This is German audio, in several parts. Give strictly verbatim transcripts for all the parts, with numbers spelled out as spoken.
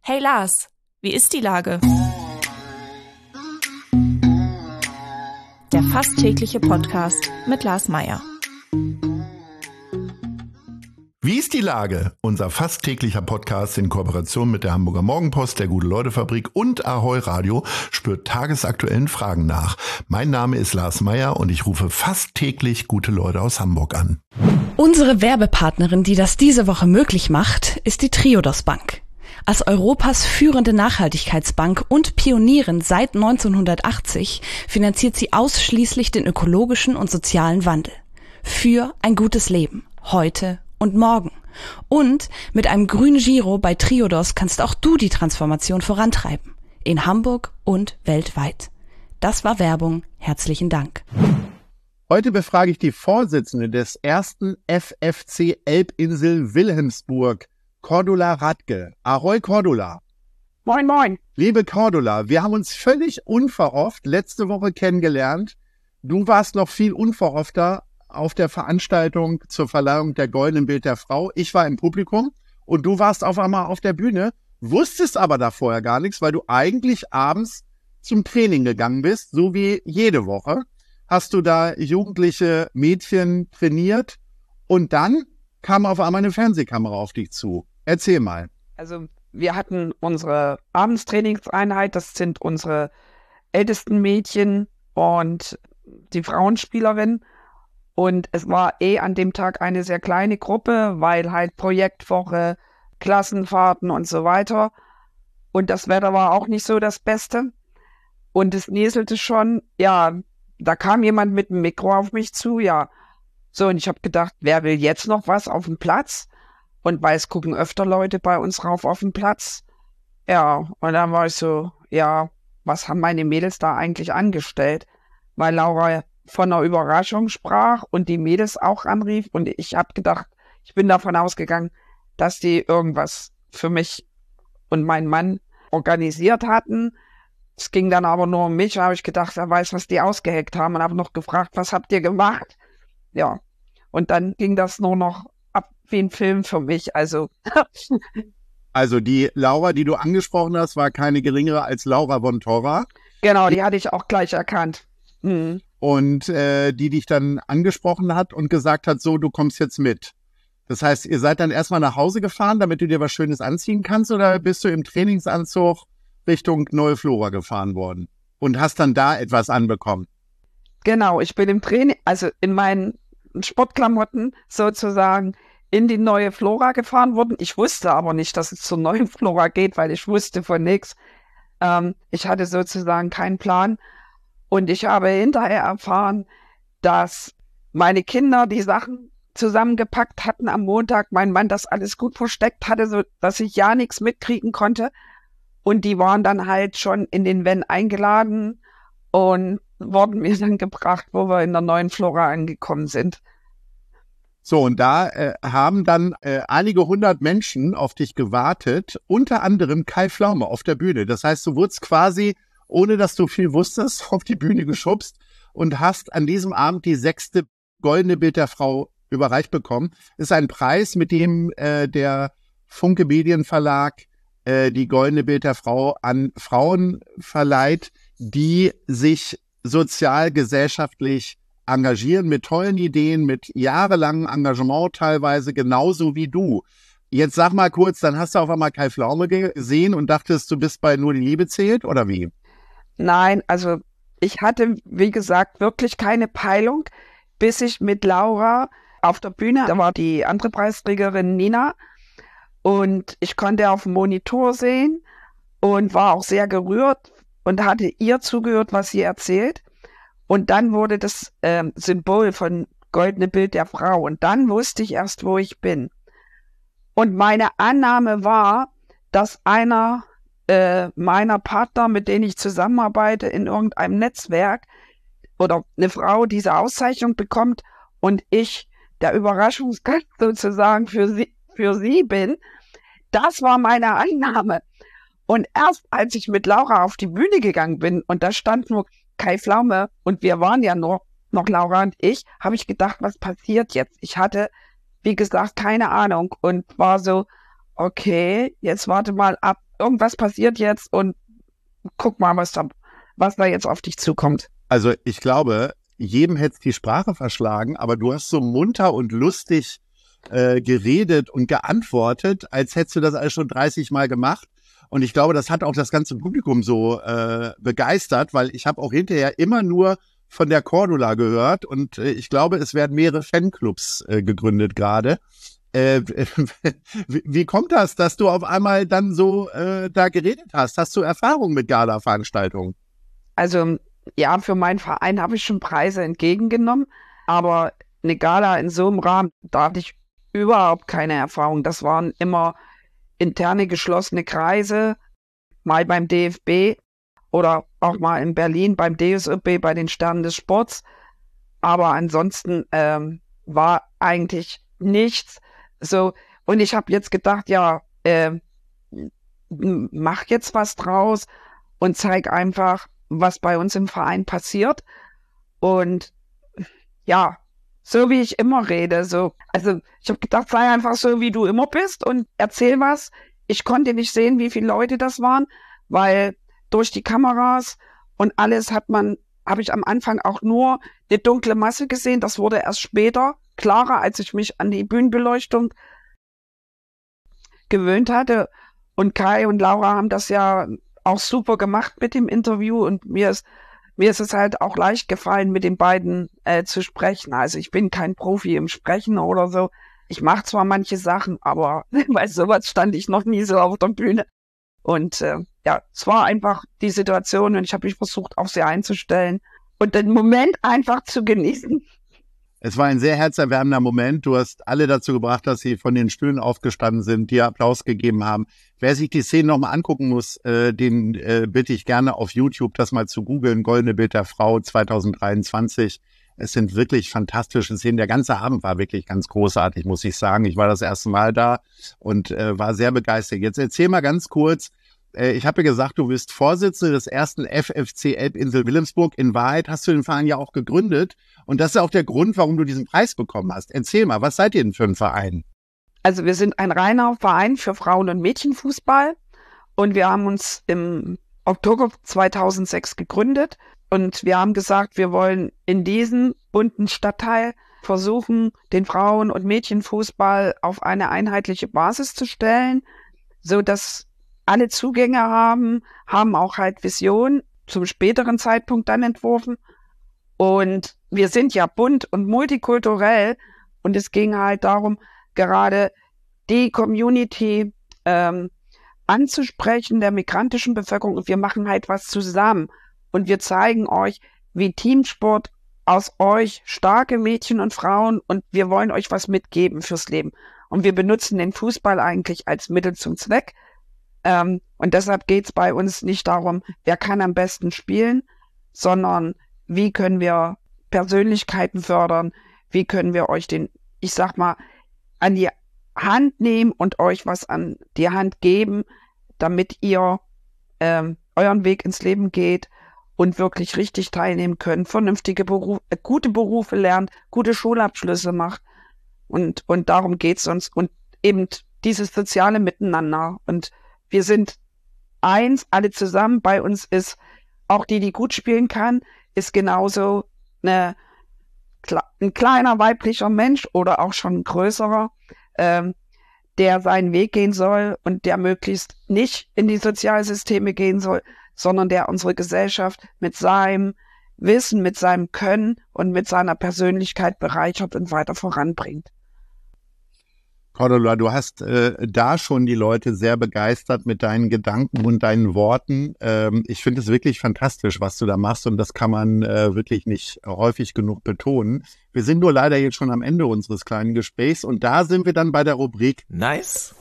Hey Lars, wie ist die Lage? Der fast tägliche Podcast mit Lars Meyer. Wie ist die Lage? Unser fast täglicher Podcast in Kooperation mit der Hamburger Morgenpost, der Gute-Leute-Fabrik und Ahoi Radio spürt tagesaktuellen Fragen nach. Mein Name ist Lars Meyer und ich rufe fast täglich gute Leute aus Hamburg an. Unsere Werbepartnerin, die das diese Woche möglich macht, ist die Triodos Bank. Als Europas führende Nachhaltigkeitsbank und Pionierin seit neunzehnhundertachtzig finanziert sie ausschließlich den ökologischen und sozialen Wandel. Für ein gutes Leben, heute und morgen. Und mit einem grünen Giro bei Triodos kannst auch du die Transformation vorantreiben. In Hamburg und weltweit. Das war Werbung. Herzlichen Dank. Heute befrage ich die Vorsitzende des ersten F F C Elbinsel Wilhelmsburg, Cordula Radke. Ahoi Cordula. Moin, moin. Liebe Cordula, wir haben uns völlig unverhofft letzte Woche kennengelernt. Du warst noch viel unverhoffter auf der Veranstaltung zur Verleihung der Goldenen Bild der Frau. Ich war im Publikum und du warst auf einmal auf der Bühne, wusstest aber da vorher gar nichts, weil du eigentlich abends zum Training gegangen bist, so wie jede Woche. Hast du da jugendliche Mädchen trainiert und dann kam auf einmal eine Fernsehkamera auf dich zu. Erzähl mal. Also wir hatten unsere Abendstrainingseinheit, das sind unsere ältesten Mädchen und die Frauenspielerin. Und es war eh an dem Tag eine sehr kleine Gruppe, weil halt Projektwoche, Klassenfahrten und so weiter. Und das Wetter war auch nicht so das Beste. Und es näselte schon, ja, da kam jemand mit dem Mikro auf mich zu, ja. So, und ich habe gedacht, wer will jetzt noch was auf dem Platz? Und weil es gucken öfter Leute bei uns rauf auf den Platz. Ja, und dann war ich so, ja, was haben meine Mädels da eigentlich angestellt? Weil Laura von einer Überraschung sprach und die Mädels auch anrief. Und ich habe gedacht, ich bin davon ausgegangen, dass die irgendwas für mich und meinen Mann organisiert hatten. Es ging dann aber nur um mich. Da habe ich gedacht, wer weiß, was die ausgeheckt haben. Und habe noch gefragt, was habt ihr gemacht? Ja, und dann ging das nur noch ab wie ein Film für mich. Also, also die Laura, die du angesprochen hast, war keine geringere als Laura von Torra. Genau, die hatte ich auch gleich erkannt. Mhm. Und äh, die dich dann angesprochen hat und gesagt hat, so, du kommst jetzt mit. Das heißt, ihr seid dann erstmal nach Hause gefahren, damit du dir was Schönes anziehen kannst, oder bist du im Trainingsanzug Richtung Neue Flora gefahren worden und hast dann da etwas anbekommen? Genau, ich bin im Training, also in meinen Sportklamotten sozusagen in die Neue Flora gefahren worden. Ich wusste aber nicht, dass es zur Neuen Flora geht, weil ich wusste von nichts. Ähm, ich hatte sozusagen keinen Plan. Und ich habe hinterher erfahren, dass meine Kinder die Sachen zusammengepackt hatten am Montag, mein Mann das alles gut versteckt hatte, so dass ich ja nichts mitkriegen konnte. Und die waren dann halt schon in den Van eingeladen und wurden mir dann gebracht, wo wir in der Neuen Flora angekommen sind. So, und da äh, haben dann äh, einige hundert Menschen auf dich gewartet, unter anderem Kai Pflaume auf der Bühne. Das heißt, du wurdest quasi, ohne dass du viel wusstest, auf die Bühne geschubst und hast an diesem Abend die sechste Goldene Bild der Frau überreicht bekommen. Ist ein Preis, mit dem äh, der Funke Medienverlag äh, die Goldene Bild der Frau an Frauen verleiht, die sich sozial, gesellschaftlich engagieren, mit tollen Ideen, mit jahrelangem Engagement teilweise, genauso wie du. Jetzt sag mal kurz, dann hast du auf einmal Kai Pflaume gesehen und dachtest, du bist bei Nur die Liebe zählt, oder wie? Nein, also ich hatte, wie gesagt, wirklich keine Peilung, bis ich mit Laura auf der Bühne, da war die andere Preisträgerin Nina und ich konnte auf dem Monitor sehen und war auch sehr gerührt und hatte ihr zugehört, was sie erzählt. Und dann wurde das äh, Symbol von Goldene Bild der Frau. Und dann wusste ich erst, wo ich bin. Und meine Annahme war, dass einer äh, meiner Partner, mit denen ich zusammenarbeite in irgendeinem Netzwerk oder eine Frau diese Auszeichnung bekommt und ich der Überraschungsgast sozusagen für sie, für sie bin. Das war meine Annahme. Und erst als ich mit Laura auf die Bühne gegangen bin und da stand nur Kai Pflaume und wir waren ja nur noch Laura und ich, habe ich gedacht, was passiert jetzt? Ich hatte, wie gesagt, keine Ahnung und war so, okay, jetzt warte mal ab, irgendwas passiert jetzt und guck mal, was da, was da jetzt auf dich zukommt. Also ich glaube, jedem hätte es die Sprache verschlagen, aber du hast so munter und lustig äh, geredet und geantwortet, als hättest du das alles schon dreißig Mal gemacht. Und ich glaube, das hat auch das ganze Publikum so äh, begeistert, weil ich habe auch hinterher immer nur von der Cordula gehört und äh, ich glaube, es werden mehrere Fanclubs äh, gegründet gerade. Äh, wie, wie kommt das, dass du auf einmal dann so äh, da geredet hast? Hast du Erfahrung mit Gala-Veranstaltungen? Also ja, für meinen Verein habe ich schon Preise entgegengenommen, aber eine Gala in so einem Rahmen, da hatte ich überhaupt keine Erfahrung. Das waren immer interne geschlossene Kreise, mal beim D F B oder auch mal in Berlin beim D S Ö B, bei den Sternen des Sports. Aber ansonsten ähm, war eigentlich nichts. So, und ich habe jetzt gedacht, ja, äh, mach jetzt was draus und zeig einfach, was bei uns im Verein passiert. Und ja, so wie ich immer rede, so, also ich habe gedacht, sei einfach so, wie du immer bist und erzähl was. Ich konnte nicht sehen, wie viele Leute das waren, weil durch die Kameras und alles hat man, habe ich am Anfang auch nur eine dunkle Masse gesehen. Das wurde erst später klarer, als ich mich an die Bühnenbeleuchtung gewöhnt hatte. Und Kai und Laura haben das ja auch super gemacht mit dem Interview und mir ist, mir ist es halt auch leicht gefallen, mit den beiden äh, zu sprechen. Also ich bin kein Profi im Sprechen oder so. Ich mache zwar manche Sachen, aber bei sowas stand ich noch nie so auf der Bühne. Und äh, ja, es war einfach die Situation und ich habe mich versucht, auf sie einzustellen und den Moment einfach zu genießen. Es war ein sehr herzerwärmender Moment. Du hast alle dazu gebracht, dass sie von den Stühlen aufgestanden sind, dir Applaus gegeben haben. Wer sich die Szene nochmal angucken muss, äh, den äh, bitte ich gerne auf YouTube, das mal zu googeln. Goldene Bild der Frau zwanzig dreiundzwanzig. Es sind wirklich fantastische Szenen. Der ganze Abend war wirklich ganz großartig, muss ich sagen. Ich war das erste Mal da und äh, war sehr begeistert. Jetzt erzähl mal ganz kurz. Äh, ich habe ja gesagt, du bist Vorsitzende des ersten F F C Elbinsel Wilhelmsburg. In Wahrheit hast du den Verein ja auch gegründet. Und das ist auch der Grund, warum du diesen Preis bekommen hast. Erzähl mal, was seid ihr denn für ein Verein? Also wir sind ein reiner Verein für Frauen- und Mädchenfußball und wir haben uns im Oktober zweitausendsechs gegründet und wir haben gesagt, wir wollen in diesem bunten Stadtteil versuchen, den Frauen- und Mädchenfußball auf eine einheitliche Basis zu stellen, so dass alle Zugänge haben, haben auch halt Visionen zum späteren Zeitpunkt dann entworfen. Und wir sind ja bunt und multikulturell und es ging halt darum, gerade die Community ähm, anzusprechen, der migrantischen Bevölkerung. Und wir machen halt was zusammen und wir zeigen euch, wie Teamsport aus euch starke Mädchen und Frauen und wir wollen euch was mitgeben fürs Leben. Und wir benutzen den Fußball eigentlich als Mittel zum Zweck. Ähm, und deshalb geht's bei uns nicht darum, wer kann am besten spielen, sondern wie können wir Persönlichkeiten fördern, wie können wir euch den, ich sag mal, an die Hand nehmen und euch was an die Hand geben, damit ihr ähm, euren Weg ins Leben geht und wirklich richtig teilnehmen könnt, vernünftige Berufe, äh, gute Berufe lernt, gute Schulabschlüsse macht und, und darum geht's uns und eben dieses soziale Miteinander und wir sind eins, alle zusammen, bei uns ist auch die, die gut spielen kann, ist genauso eine, ein kleiner weiblicher Mensch oder auch schon ein größerer, ähm, der seinen Weg gehen soll und der möglichst nicht in die Sozialsysteme gehen soll, sondern der unsere Gesellschaft mit seinem Wissen, mit seinem Können und mit seiner Persönlichkeit bereichert und weiter voranbringt. Cordula, du hast äh, da schon die Leute sehr begeistert mit deinen Gedanken und deinen Worten. Ähm, ich finde es wirklich fantastisch, was du da machst und das kann man äh, wirklich nicht häufig genug betonen. Wir sind nur leider jetzt schon am Ende unseres kleinen Gesprächs und da sind wir dann bei der Rubrik Nice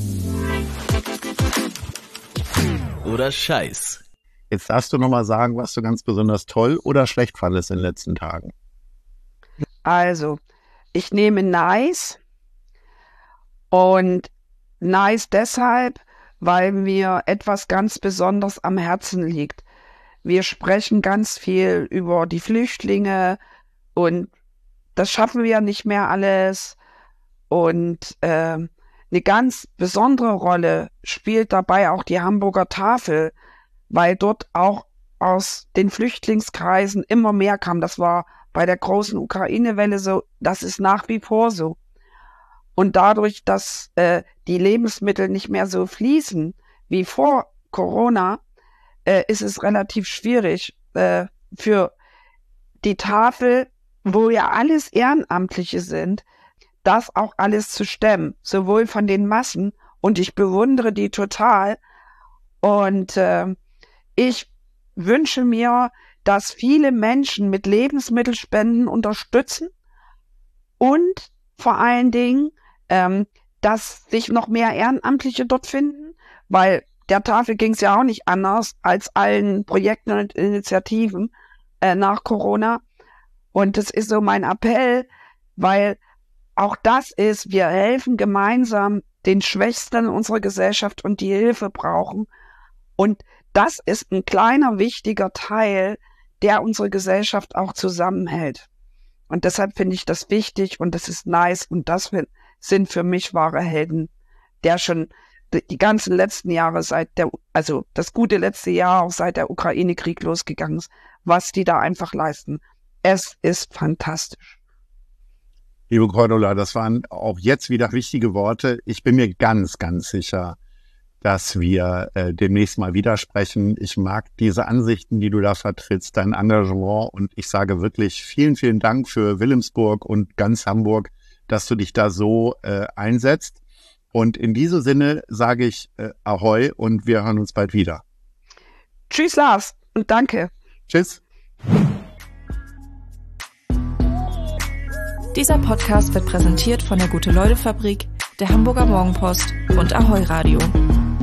oder Scheiß. Jetzt darfst du nochmal sagen, was du ganz besonders toll oder schlecht fandest in den letzten Tagen. Also, ich nehme nice. Und nice deshalb, weil mir etwas ganz besonders am Herzen liegt. Wir sprechen ganz viel über die Flüchtlinge und das schaffen wir nicht mehr alles. Und äh, eine ganz besondere Rolle spielt dabei auch die Hamburger Tafel, weil dort auch aus den Flüchtlingskreisen immer mehr kam. Das war bei der großen Ukraine-Welle so, das ist nach wie vor so. Und dadurch, dass äh, die Lebensmittel nicht mehr so fließen wie vor Corona, äh, ist es relativ schwierig äh, für die Tafel, wo ja alles Ehrenamtliche sind, das auch alles zu stemmen, sowohl von den Massen, und ich bewundere die total. Und äh, ich wünsche mir, dass viele Menschen mit Lebensmittelspenden unterstützen und vor allen Dingen, ähm, dass sich noch mehr Ehrenamtliche dort finden, weil der Tafel ging es ja auch nicht anders als allen Projekten und Initiativen äh, nach Corona. Und das ist so mein Appell, weil auch das ist, wir helfen gemeinsam den Schwächsten unserer Gesellschaft und die Hilfe brauchen. Und das ist ein kleiner, wichtiger Teil, der unsere Gesellschaft auch zusammenhält. Und deshalb finde ich das wichtig und das ist nice und das sind für mich wahre Helden, der schon die ganzen letzten Jahre seit der, also das gute letzte Jahr auch seit der Ukraine-Krieg losgegangen ist, was die da einfach leisten. Es ist fantastisch. Liebe Cordula, das waren auch jetzt wieder wichtige Worte. Ich bin mir ganz, ganz sicher, dass wir äh, demnächst mal wieder sprechen. Ich mag diese Ansichten, die du da vertrittst, dein Engagement, und ich sage wirklich vielen, vielen Dank für Wilhelmsburg und ganz Hamburg, dass du dich da so äh, einsetzt. Und in diesem Sinne sage ich äh, Ahoi und wir hören uns bald wieder. Tschüss Lars und danke. Tschüss. Dieser Podcast wird präsentiert von der Gute-Leute-Fabrik, der Hamburger Morgenpost und Ahoi Radio.